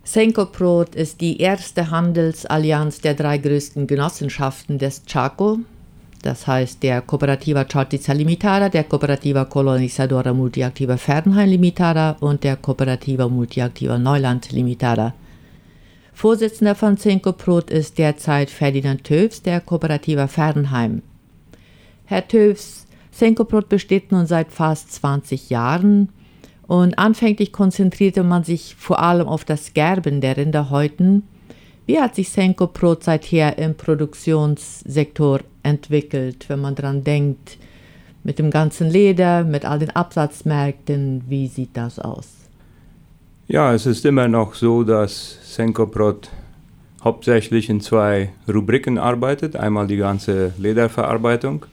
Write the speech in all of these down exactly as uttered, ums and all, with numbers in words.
Cenkosprot ist die erste Handelsallianz der drei größten Genossenschaften des Chaco, das heißt der Cooperativa Chortitza Limitada, der Cooperativa Colonizadora Multiactiva Fernheim Limitada und der Cooperativa Multiactiva Neuland Limitada. Vorsitzender von Cenkosprot ist derzeit Ferdinand Töfs der Cooperativa Fernheim. Herr Töfs, Cenkosprot besteht nun seit fast zwanzig Jahren. Und anfänglich konzentrierte man sich vor allem auf das Gerben der Rinderhäuten. Wie hat sich Cenkosprot seither im Produktionssektor entwickelt, wenn man daran denkt, mit dem ganzen Leder, mit all den Absatzmärkten, wie sieht das aus? Ja, es ist immer noch so, dass Cenkosprot hauptsächlich in zwei Rubriken arbeitet. Einmal die ganze Lederverarbeitung.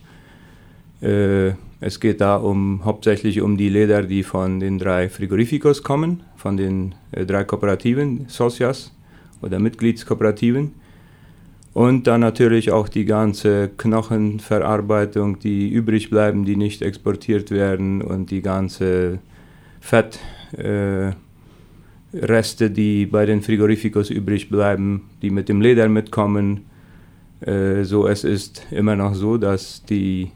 Äh, Es geht da um, hauptsächlich um die Leder, die von den drei Frigorificos kommen, von den äh, drei Kooperativen, Socias oder Mitgliedskooperativen. Und dann natürlich auch die ganze Knochenverarbeitung, die übrig bleiben, die nicht exportiert werden, und die ganze Fettreste, äh, die bei den Frigorificos übrig bleiben, die mit dem Leder mitkommen. Äh, so, es ist immer noch so, dass die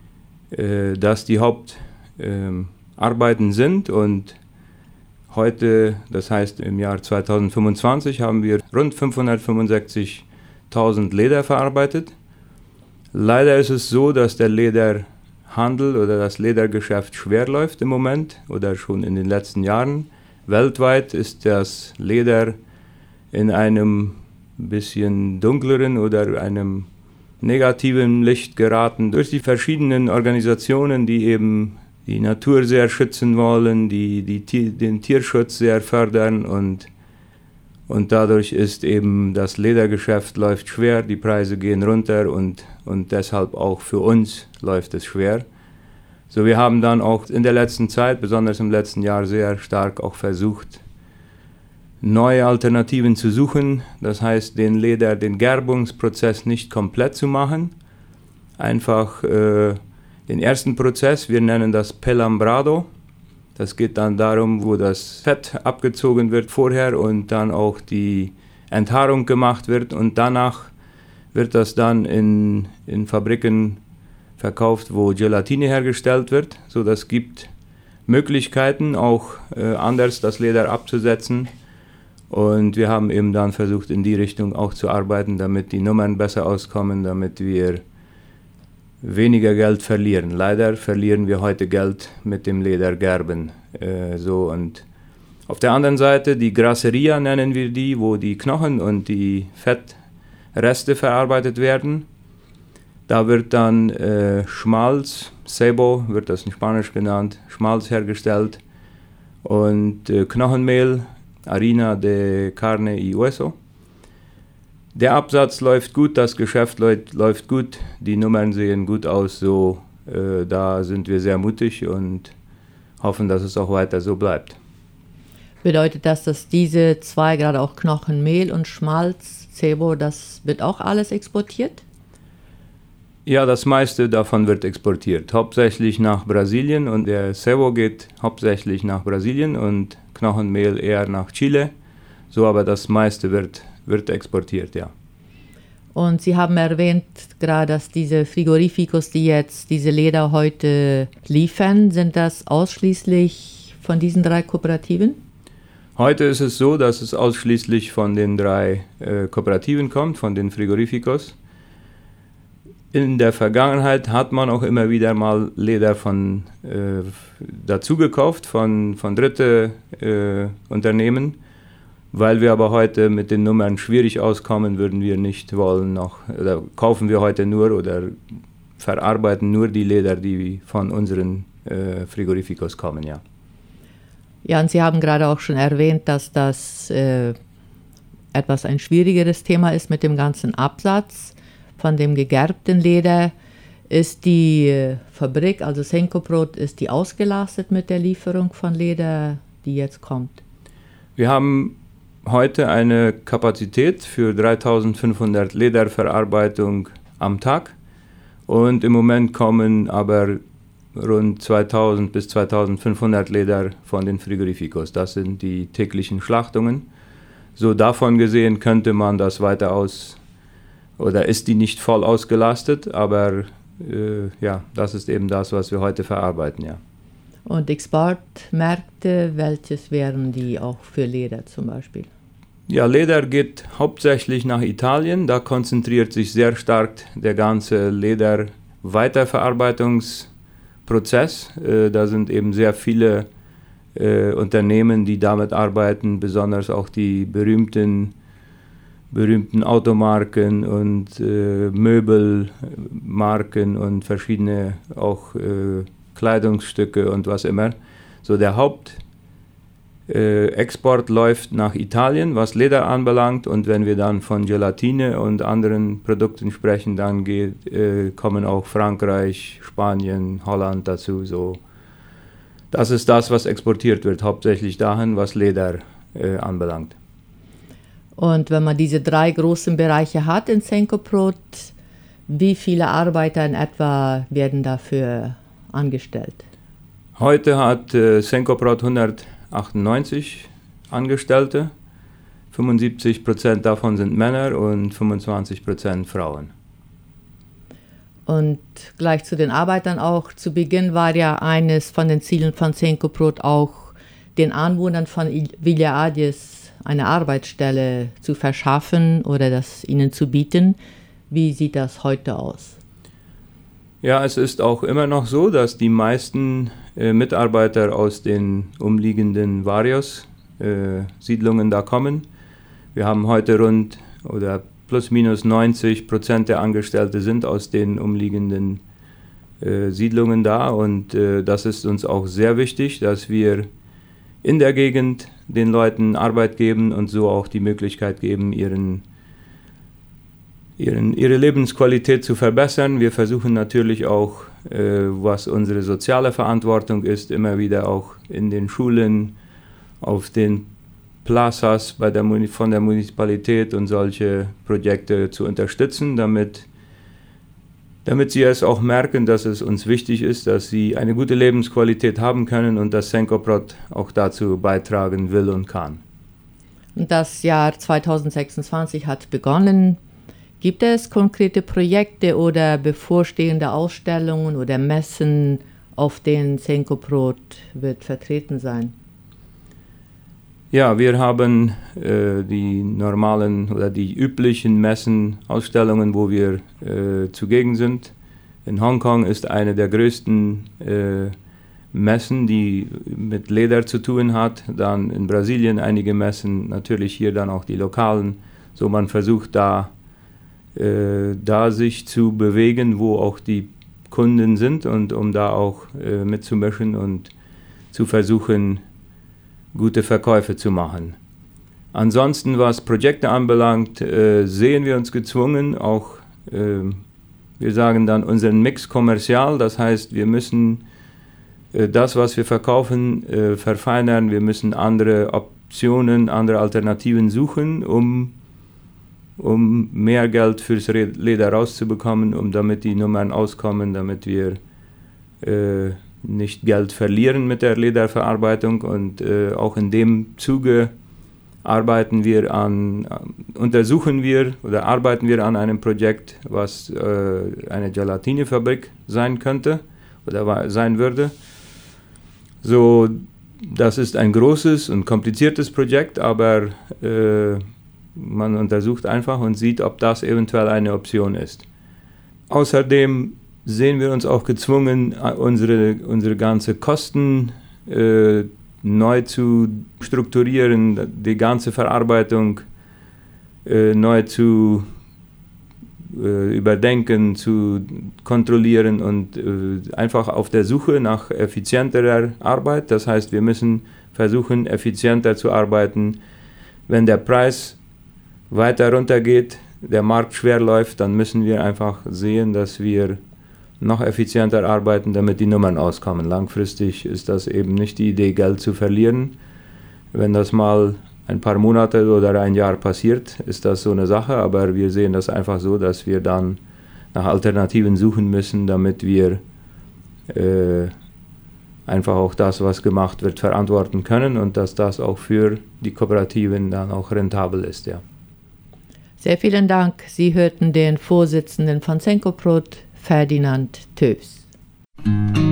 dass die Hauptarbeiten ähm, sind, und heute, das heißt im Jahr zweitausendfünfundzwanzig, haben wir rund fünfhundertfünfundsechzigtausend Leder verarbeitet. Leider ist es so, dass der Lederhandel oder das Ledergeschäft schwer läuft im Moment oder schon in den letzten Jahren. Weltweit ist das Leder in einem bisschen dunkleren oder einem negativen Licht geraten durch die verschiedenen Organisationen, die eben die Natur sehr schützen wollen, die, die den Tierschutz sehr fördern, und, und dadurch ist eben das Ledergeschäft läuft schwer, die Preise gehen runter, und, und deshalb auch für uns läuft es schwer. So, wir haben dann auch in der letzten Zeit, besonders im letzten Jahr, sehr stark auch versucht, neue Alternativen zu suchen, das heißt, den Leder, den Gerbungsprozess nicht komplett zu machen. Einfach äh, den ersten Prozess, wir nennen das Pelambrado. Das geht dann darum, wo das Fett abgezogen wird vorher und dann auch die Enthaarung gemacht wird, und danach wird das dann in, in Fabriken verkauft, wo Gelatine hergestellt wird. So, das gibt Möglichkeiten, auch äh, anders das Leder abzusetzen. Und wir haben eben dann versucht, in die Richtung auch zu arbeiten, damit die Nummern besser auskommen, damit wir weniger Geld verlieren. Leider verlieren wir heute Geld mit dem Ledergerben. Äh, so, und auf der anderen Seite die Grasseria nennen wir die, wo die Knochen und die Fettreste verarbeitet werden. Da wird dann äh, Schmalz, Cebo wird das in Spanisch genannt, Schmalz hergestellt, und äh, Knochenmehl, Harina de Carne y Hueso. Der Absatz läuft gut, das Geschäft läuft, läuft gut, die Nummern sehen gut aus, so äh, da sind wir sehr mutig und hoffen, dass es auch weiter so bleibt. Bedeutet das, dass diese zwei, gerade auch Knochenmehl und Schmalz, Cebo, das wird auch alles exportiert? Ja, das meiste davon wird exportiert, hauptsächlich nach Brasilien, und der Cebo geht hauptsächlich nach Brasilien und Knochenmehl eher nach Chile, so, aber das meiste wird, wird exportiert, ja. Und Sie haben erwähnt gerade, dass diese Frigorificos, die jetzt diese Leder heute liefern, sind das ausschließlich von diesen drei Kooperativen? Heute ist es so, dass es ausschließlich von den drei äh, Kooperativen kommt, von den Frigorificos. In der Vergangenheit hat man auch immer wieder mal Leder von äh, dazu gekauft, von, von dritten äh, Unternehmen. Weil wir aber heute mit den Nummern schwierig auskommen, würden wir nicht wollen noch, oder kaufen wir heute nur oder verarbeiten nur die Leder, die von unseren äh, Frigorificos kommen, ja. Ja, und Sie haben gerade auch schon erwähnt, dass das äh, etwas ein schwierigeres Thema ist mit dem ganzen Absatz von dem gegerbten Leder. Ist die äh, Fabrik, also Cenkosprot, ist die ausgelastet mit der Lieferung von Leder, die jetzt kommt? Wir haben heute eine Kapazität für dreitausendfünfhundert Lederverarbeitung am Tag, und im Moment kommen aber rund zweitausend bis zweitausendfünfhundert Leder von den Frigorificos. Das sind die täglichen Schlachtungen. so davon gesehen könnte man das weiter aus, oder ist die nicht voll ausgelastet, aber äh, ja, das ist eben das, was wir heute verarbeiten, ja. Und Exportmärkte, welches wären die auch für Leder zum Beispiel? Ja, Leder geht hauptsächlich nach Italien. Da konzentriert sich sehr stark der ganze Leder-Weiterverarbeitungsprozess. Äh, da sind eben sehr viele äh, Unternehmen, die damit arbeiten, besonders auch die berühmten, berühmten Automarken und äh, Möbelmarken und verschiedene auch äh, Kleidungsstücke und was immer. So der Haupt Äh, Export läuft nach Italien, was Leder anbelangt, und wenn wir dann von Gelatine und anderen Produkten sprechen, dann geht, äh, kommen auch Frankreich, Spanien, Holland dazu. So. Das ist das, was exportiert wird, hauptsächlich dahin, was Leder äh, anbelangt. Und wenn man diese drei großen Bereiche hat in Cenkopro, wie viele Arbeiter in etwa werden dafür angestellt? Heute hat äh, Cenkopro hundertachtundneunzig Angestellte, fünfundsiebzig Prozent davon sind Männer und fünfundzwanzig Prozent Frauen. Und gleich zu den Arbeitern auch, zu Beginn war ja eines von den Zielen von Cenkopro auch, den Anwohnern von Villa Ades eine Arbeitsstelle zu verschaffen oder das ihnen zu bieten. Wie sieht das heute aus? Ja, es ist auch immer noch so, dass die meisten äh, Mitarbeiter aus den umliegenden Varrios-Siedlungen äh, da kommen. Wir haben heute rund oder plus minus neunzig Prozent der Angestellten sind aus den umliegenden äh, Siedlungen da, und äh, das ist uns auch sehr wichtig, dass wir in der Gegend den Leuten Arbeit geben und so auch die Möglichkeit geben, ihren Ihren, ihre Lebensqualität zu verbessern. Wir versuchen natürlich auch, äh, was unsere soziale Verantwortung ist, immer wieder auch in den Schulen, auf den Plazas bei der Muni- von der Municipalität und solche Projekte zu unterstützen, damit, damit sie es auch merken, dass es uns wichtig ist, dass sie eine gute Lebensqualität haben können und dass Cenkopro auch dazu beitragen will und kann. Das Jahr zweitausendsechsundzwanzig hat begonnen. Gibt es konkrete Projekte oder bevorstehende Ausstellungen oder Messen, auf denen Cenkopro wird vertreten sein? Ja, wir haben äh, die normalen oder die üblichen Messen, Ausstellungen, wo wir äh, zugegen sind. In Hongkong ist eine der größten äh, Messen, die mit Leder zu tun hat. Dann in Brasilien einige Messen, natürlich hier dann auch die lokalen. So, man versucht da da sich zu bewegen, wo auch die Kunden sind, und um da auch äh, mitzumischen und zu versuchen, gute Verkäufe zu machen. Ansonsten, was Projekte anbelangt, äh, sehen wir uns gezwungen, auch, äh, wir sagen dann, unseren Mix kommerzial, das heißt, wir müssen äh, das, was wir verkaufen, äh, verfeinern, wir müssen andere Optionen, andere Alternativen suchen, um um mehr Geld fürs Leder rauszubekommen, um damit die Nummern auskommen, damit wir äh, nicht Geld verlieren mit der Lederverarbeitung. Und äh, auch in dem Zuge arbeiten wir an, untersuchen wir oder arbeiten wir an einem Projekt, was äh, eine Gelatinefabrik sein könnte oder sein würde. So, das ist ein großes und kompliziertes Projekt, aber äh, man untersucht einfach und sieht, ob das eventuell eine Option ist. Außerdem sehen wir uns auch gezwungen, unsere, unsere ganze Kosten äh, neu zu strukturieren, die ganze Verarbeitung äh, neu zu äh, überdenken, zu kontrollieren und äh, einfach auf der Suche nach effizienterer Arbeit. Das heißt, wir müssen versuchen, effizienter zu arbeiten. Wenn der Preis weiter runtergeht, der Markt schwer läuft, dann müssen wir einfach sehen, dass wir noch effizienter arbeiten, damit die Nummern auskommen. Langfristig ist das eben nicht die Idee, Geld zu verlieren. Wenn das mal ein paar Monate oder ein Jahr passiert, ist das so eine Sache, aber wir sehen das einfach so, dass wir dann nach Alternativen suchen müssen, damit wir äh, einfach auch das, was gemacht wird, verantworten können und dass das auch für die Kooperativen dann auch rentabel ist, ja. Sehr vielen Dank. Sie hörten den Vorsitzenden von Cenkosprot, Ferdinand Töfs.